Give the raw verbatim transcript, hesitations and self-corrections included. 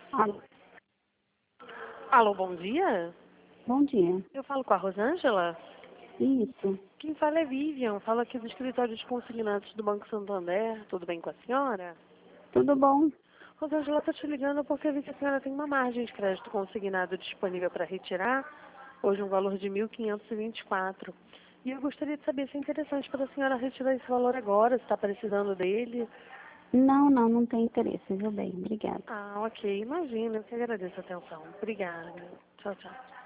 Alô, Alô, bom dia? bom dia. Eu falo com a Rosângela? Isso, Quem fala é Vivian, falo aqui do escritório de consignados do Banco Santander. Tudo bem com a senhora? tudo bom? Rosângela, estou te ligando porque eu vi que a senhora tem uma margem de crédito consignado disponível para retirar, hoje um valor de mil quinhentos e vinte e quatro. E eu gostaria de saber se é interessante para a senhora retirar esse valor agora, se está precisando dele. Não, não, não tem interesse, viu bem? Obrigada. Ah, ok, imagina, eu que agradeço a atenção. Obrigada. Tchau, tchau.